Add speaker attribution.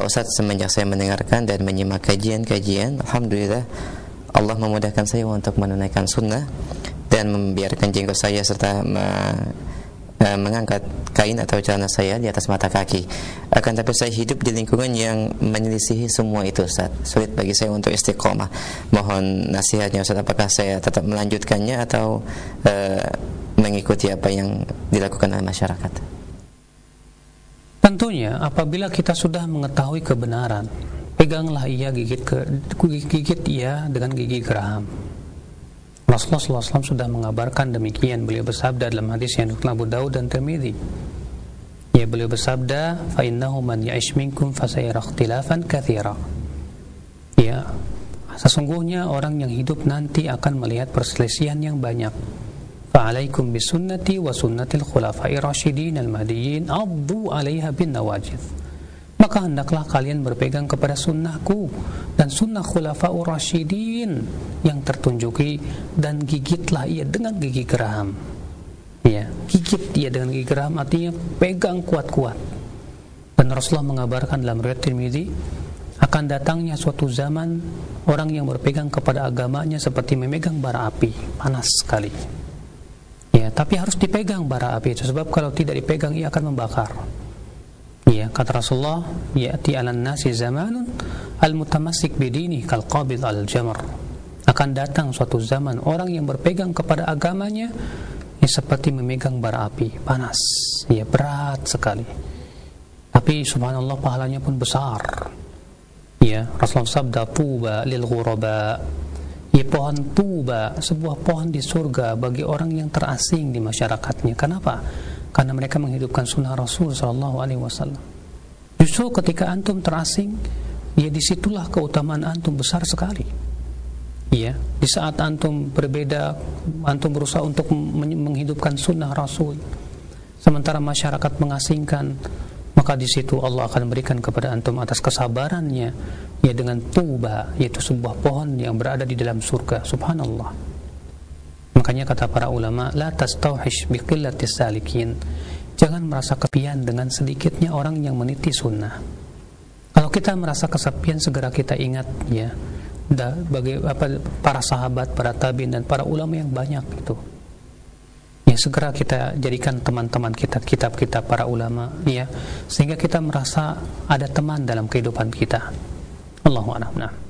Speaker 1: Ustaz, semenjak saya mendengarkan dan menyimak kajian-kajian, alhamdulillah Allah memudahkan saya untuk menunaikan sunnah dan membiarkan jenggot saya serta mengangkat kain atau celana saya di atas mata kaki. Akan tapi saya hidup di lingkungan yang menyelisihi semua itu, Ustaz. Sulit bagi saya untuk istiqomah. Mohon nasihatnya, Ustaz, apakah saya tetap melanjutkannya atau mengikuti apa yang dilakukan oleh masyarakat?
Speaker 2: Tentunya apabila kita sudah mengetahui kebenaran, peganglah ia, gigit ia dengan gigi geraham. Rasulullah SAW sudah mengabarkan demikian. Beliau bersabda dalam hadis yang diriwayatkan Abu Daud dan Tirmidzi. Ya, beliau bersabda, "Fa innahu man ya'ish minkum fasayara ikhtilafan katsira." Ya, sesungguhnya orang yang hidup nanti akan melihat perselisihan yang banyak. Fa'alaikum bisunnati wa sunnatil khulafa'ir rasyidin al-mahdiyyin 'addu 'alaiha bin nawajidh. Maka hendaklah kalian berpegang kepada sunnahku dan sunnah khulafa'ur rasyidin yang tertunjuki, dan gigitlah ia dengan gigi geraham. Ya, gigit ia dengan gigi geraham artinya pegang kuat-kuat. Dan Rasulullah mengabarkan dalam riwayat Tirmidzi, akan datangnya suatu zaman orang yang berpegang kepada agamanya seperti memegang bara api, panas sekali. Ya, tapi harus dipegang bara api itu, sebab kalau tidak dipegang ia akan membakar. Ya, kata Rasulullah, ya'ti 'alan nasi zamanun al-mutamassik bidini kal qabid al-jamr. Akan datang suatu zaman orang yang berpegang kepada agamanya ya, seperti memegang bara api, panas, ya, berat sekali. Tapi subhanallah pahalanya pun besar. Ya, Rasulullah sabda, "Tuba lil ghuraba." Ya, pohon tuba, sebuah pohon di surga bagi orang yang terasing di masyarakatnya. Kenapa? Karena mereka menghidupkan sunnah Rasul SAW. Justru ketika antum terasing, ya disitulah keutamaan antum besar sekali. Ya, di saat antum berbeda, antum berusaha untuk menghidupkan sunnah Rasul, sementara masyarakat mengasingkan, maka di situ Allah akan berikan kepada antum atas kesabarannya, ya, dengan tuba, yaitu sebuah pohon yang berada di dalam surga. Subhanallah. Makanya kata para ulama, la tastauhish biqillatis salikin. Jangan merasa kesepian dengan sedikitnya orang yang meniti sunnah. Kalau kita merasa kesepian, segera kita ingat, ya, bagi para sahabat, para tabi'in dan para ulama yang banyak itu. Ya, segera kita jadikan teman-teman kita kitab-kitab para ulama, ya, sehingga kita merasa ada teman dalam kehidupan kita. Allahu a'lam.